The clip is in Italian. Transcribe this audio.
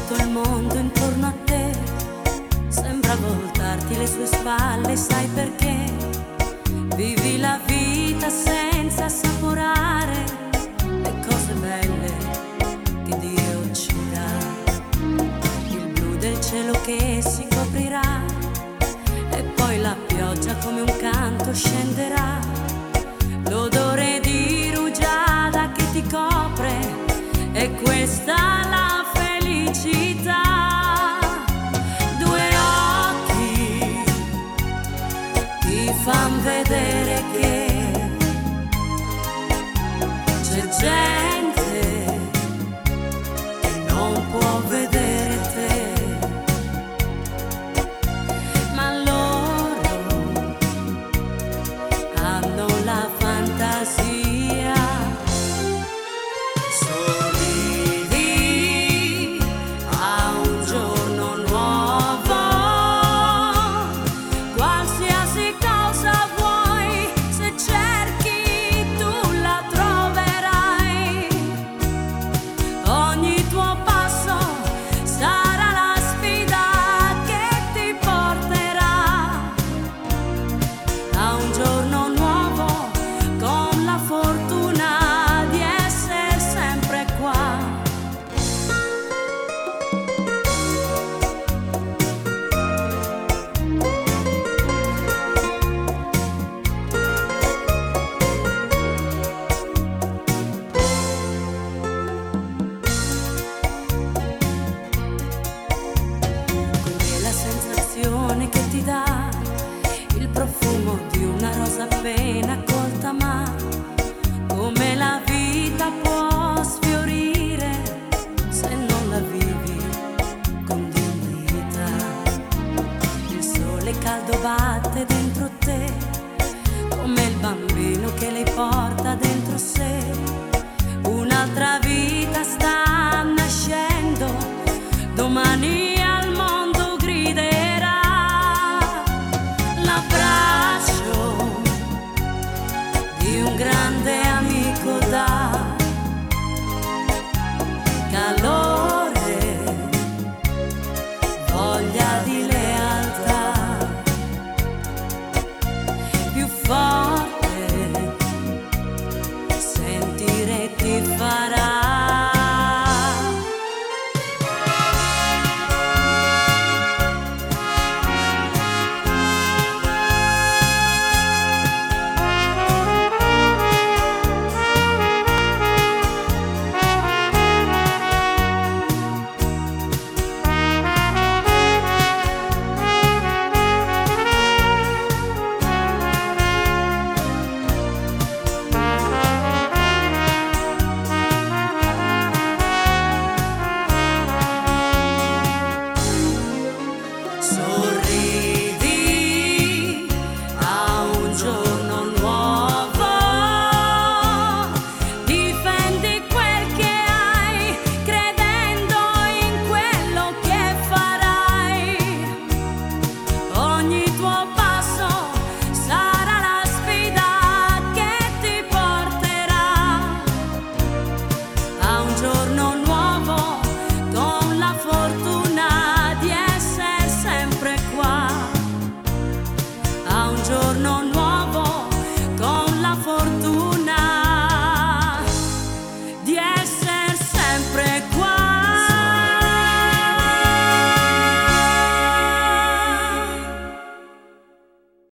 tutto il mondo intorno a te sembra voltarti le sue spalle, sai perché? Vivi la vita senza assaporare le cose belle che Dio ci dà. Il blu del cielo che si coprirà e poi la pioggia come un canto scenderà. L'odore di rugiada che ti copre e questa la felicità. Due occhi ti fan vedere che c'è gente che non può vedere te, ma loro hanno la fantasia. Che ti dà il profumo di una rosa appena colta, ma come la vita può sfiorire se non la vivi con dignità. Il sole caldo batte dentro te come il bambino che lei porta dentro sé. Un'altra vita sta nascendo, domani al mondo griderà. L'abbraccio di un grande amico dà calore, voglia di lealtà, più forte sentire ti farà